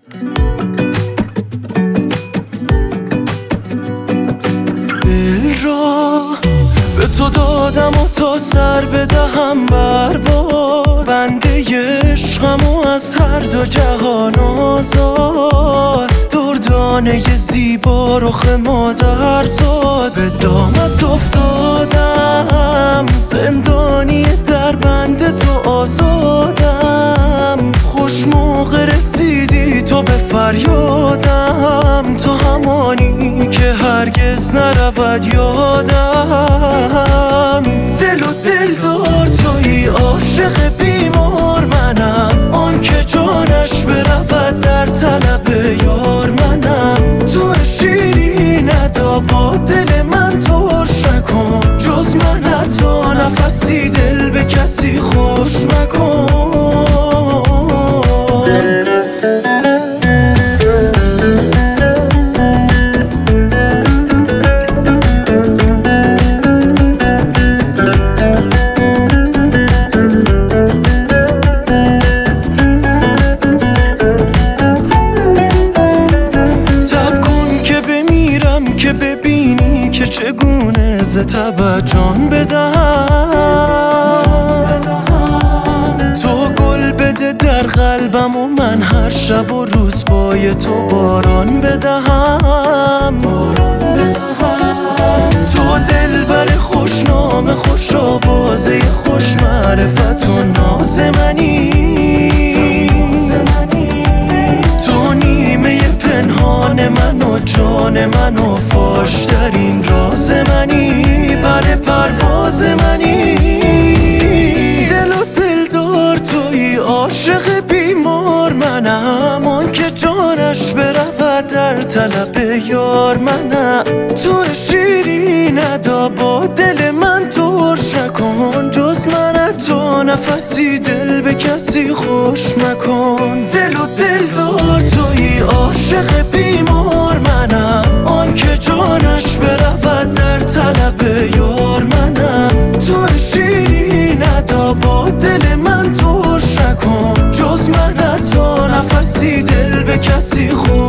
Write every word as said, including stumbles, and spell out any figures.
دل را به تو دادم و تا سر بدهم بر باد، بنده عشقم و از هر دو جهان آزاد. دردانه زیبا رخ مادر زاد، به دامت افتادم زندانی در بند تو آزادم. خوش موقع رسیدی تو به فریادم، تو همانی که هرگز نرود یادم. دل و دل دار تویی، عاشق بیمار منم، آن که جانش برود در طلب یار منم. تو شیرین ادا با دل من ترش نکن، جز من حتی نفسی دل به کسی خوش مکن. که ببینی که چگونه ز تبت جان بدهم. تو گل بده در قلبم و من هر شب و روز پای تو باران بدهم. تو دلبر خوشنام، خوش آوازه، خوش معرفت و ناز منی. تو نیمه پنهان من و جان من و فاشترین راز منی، پر پرواز منی. دل و دل دار تویی، عاشق بیمار منم، آن که جانش برود در طلب یار منم. تو شیرین ادا با دل من ترش نکن، جز من تو نفسی دل به کسی خوش مکن. دل و دل دار تویی، عاشق بیمار منم، آن که جانش برود در طلب یار منم. تو شیرین ادا با دل من ترش نکن، جز من حتی نفسی دل به کسی خوش